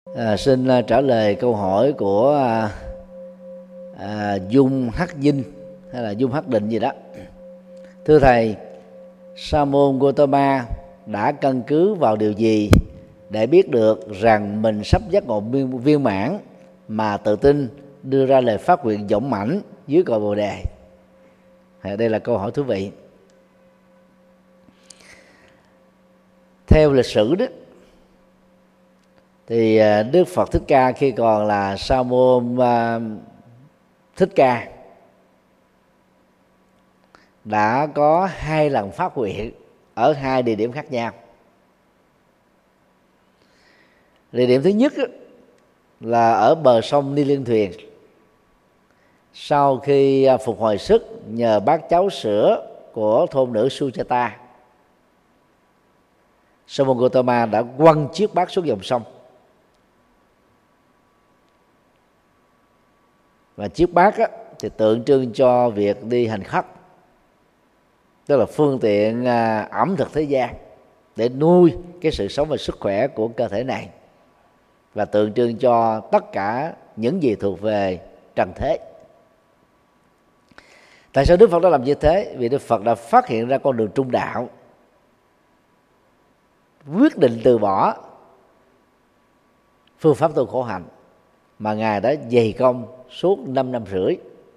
Xin trả lời câu hỏi của Dung Hắc Dinh hay là Dung Hắc Định gì đó. Thưa thầy, Sa môn Gotama đã căn cứ vào điều gì để biết được rằng mình sắp giác ngộ viên mãn mà tự tin đưa ra lời phát nguyện dũng mãnh dưới cội Bồ đề? Đây là câu hỏi thú vị. Theo lịch sử đó thì Đức Phật Thích Ca khi còn là Sa môn Thích Ca đã có 2 lần phát nguyện ở 2 địa điểm khác nhau. Địa điểm thứ nhất là ở bờ sông Ni Liên Thuyền. Sau khi phục hồi sức nhờ bát cháo sữa của thôn nữ Sujata, Sa môn Gotama đã quăng chiếc bát xuống dòng sông. Và chiếc bát thì tượng trưng cho việc đi hành khất, tức là phương tiện ẩm thực thế gian để nuôi cái sự sống và sức khỏe của cơ thể này, và tượng trưng cho tất cả những gì thuộc về trần thế. Tại sao Đức Phật đã làm như thế? Vì Đức Phật đã phát hiện ra con đường trung đạo, quyết định từ bỏ phương pháp tu khổ hạnh mà Ngài đã dày công suốt 5 năm rưỡi.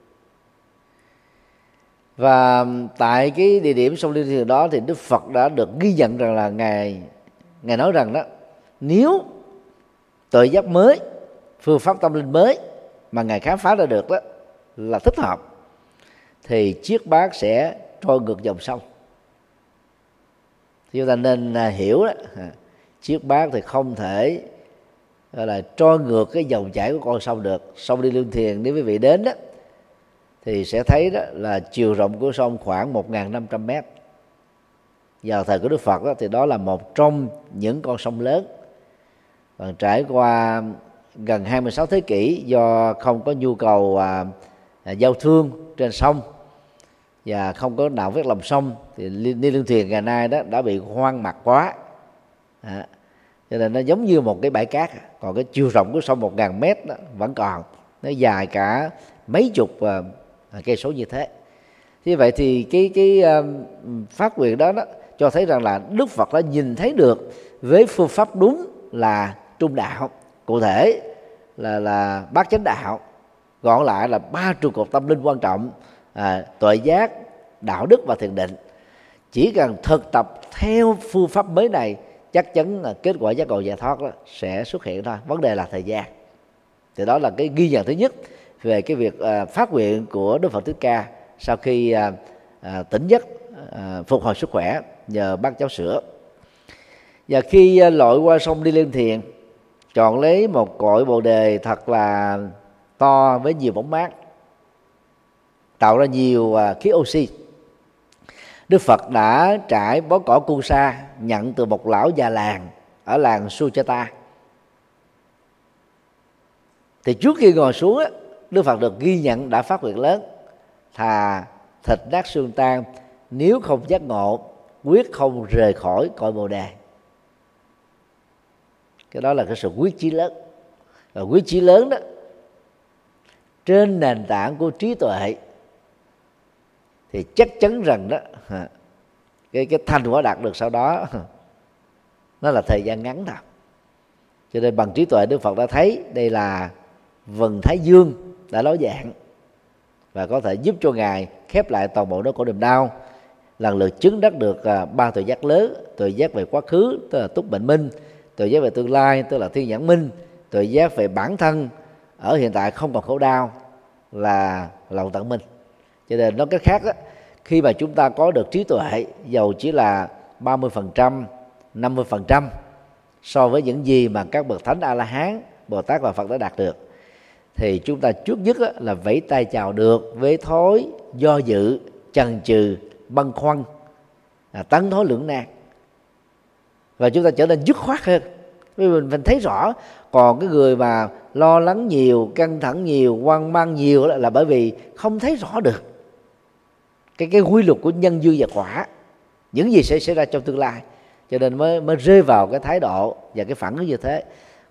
Và tại cái địa điểm sông Liên Thuyền đó thì Đức Phật đã được ghi nhận rằng là Ngài nói rằng đó, nếu tuệ giác mới, phương pháp tâm linh mới mà Ngài khám phá ra được đó là thích hợp, thì chiếc bát sẽ trôi ngược dòng sông. Chúng ta nên hiểu đó, chiếc bát thì không thể gọi là trôi ngược cái dòng chảy của con sông được. Sông Đi Liên Thiền nếu quý vị đến đó thì sẽ thấy đó là chiều rộng của sông khoảng 1.500 mét. Vào thời của Đức Phật đó, thì đó là một trong những con sông lớn. Và trải qua gần 26 thế kỷ, do không có nhu cầu giao thương trên sông và không có nạo vét lòng sông, thì Ni Liên Thuyền ngày nay đó đã bị hoang mạc quá, cho nên nó giống như một cái bãi cát. Còn cái chiều rộng của sông 1.000 mét đó vẫn còn, nó dài cả mấy chục cây số như thế. Như vậy thì cái phát nguyện đó cho thấy rằng là Đức Phật đã nhìn thấy được với phương pháp đúng là trung đạo, cụ thể là bát chánh đạo, gọn lại là 3 trụ cột tâm linh quan trọng: tuệ giác, đạo đức và thiền định. Chỉ cần thực tập theo phương pháp mới này, chắc chắn là kết quả giác ngộ giải thoát đó sẽ xuất hiện thôi. Vấn đề là thời gian. Thì đó là cái ghi nhận thứ nhất về cái việc phát nguyện của Đức Phật Thích Ca sau khi tỉnh giấc, phục hồi sức khỏe nhờ bát cháo sữa. Và khi lội qua sông Đi Liên Thiền, chọn lấy một cội bồ đề thật là to với nhiều bóng mát, tạo ra nhiều khí oxy, Đức Phật đã trải bó cỏ cu sa nhận từ một lão già làng ở làng Sujata. Thì trước khi ngồi xuống, Đức Phật được ghi nhận đã phát nguyện lớn: thà thịt nát xương tan, nếu không giác ngộ, quyết không rời khỏi cội bồ đề. Cái đó là cái sự quyết chí lớn. Và quyết chí lớn đó, trên nền tảng của trí tuệ, thì chắc chắn rằng đó cái thành quả đạt được sau đó nó là thời gian ngắn thôi. Cho nên bằng trí tuệ, Đức Phật đã thấy đây là vầng thái dương đã ló dạng, và có thể giúp cho Ngài khép lại toàn bộ nỗi khổ niềm đau, lần lượt chứng đắc được 3 tuệ giác lớn: tuệ giác về quá khứ, tức là túc mệnh minh; tuệ giác về tương lai, tức là thiên nhãn minh; tuệ giác về bản thân ở hiện tại không còn khổ đau, là lòng tận minh. Cho nên nói cách khác đó, khi mà chúng ta có được trí tuệ, dầu chỉ là 30%, 50% so với những gì mà các bậc thánh A-la-hán, Bồ Tát và Phật đã đạt được, thì chúng ta trước nhất là vẫy tay chào được với thói do dự, chần chừ, băn khoăn, tấn thối lưỡng nan, và chúng ta trở nên dứt khoát hơn. Vì mình thấy rõ. Còn cái người mà lo lắng nhiều, căng thẳng nhiều, hoang mang nhiều là bởi vì không thấy rõ được cái quy luật của nhân duyên và quả, những gì sẽ xảy ra trong tương lai, cho nên mới rơi vào cái thái độ và cái phản ứng như thế.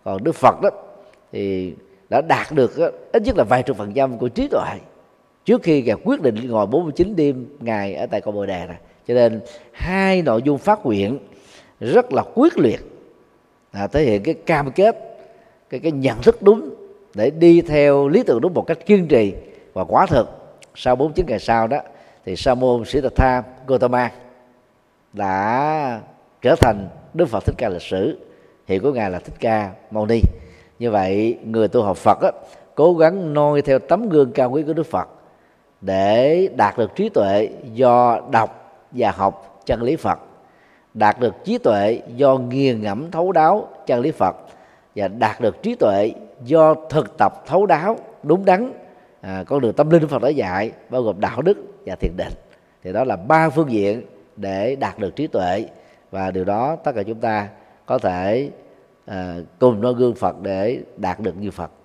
Còn Đức Phật đó thì đã đạt được ít nhất là vài chục % của trí tuệ trước khi Ngài quyết định ngồi 49 đêm ngày ở tại Cội Bồ Đề này. Cho nên hai nội dung phát nguyện rất là quyết liệt, thể hiện cái cam kết, cái nhận thức đúng để đi theo lý tưởng đúng một cách kiên trì. Và quả thực sau 49 ngày sau đó thì Sa môn Siddhartha Gautama đã trở thành Đức Phật Thích Ca lịch sử, hiện của Ngài là Thích Ca Mâu Ni. Như vậy người tu học Phật á, cố gắng noi theo tấm gương cao quý của Đức Phật để đạt được trí tuệ do đọc và học chân lý Phật, đạt được trí tuệ do nghiền ngẫm thấu đáo chân lý Phật, và đạt được trí tuệ do thực tập thấu đáo đúng đắn con đường tâm linh của Phật đã dạy, bao gồm đạo đức và thiền định. Thì đó là 3 phương diện để đạt được trí tuệ, và điều đó tất cả chúng ta có thể cùng noi gương Phật để đạt được như Phật.